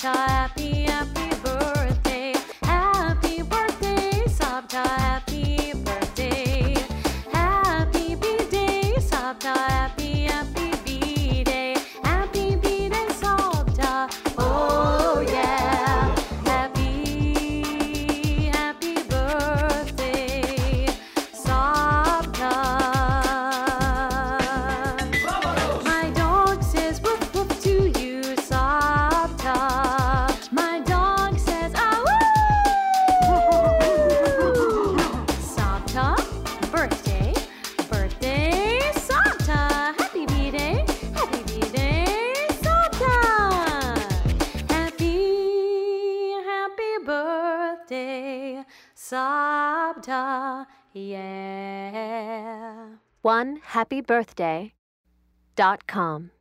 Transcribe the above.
Sabta, happy, happy birthday. Happy birthday, Sabta, happy birthday. Happy B-Day, Sabta, happy, happy B-Day. Happy B-Day, Sabta, oh yeah. Happy, happy birthday, Sabta. My dog says woof woof to you, Sabta. My dog says ah woo. Sabta, birthday, birthday, Sabta. Happy B-Day, Sabta. Happy, happy birthday, Sabta, yeah. OneHappyBirthday.com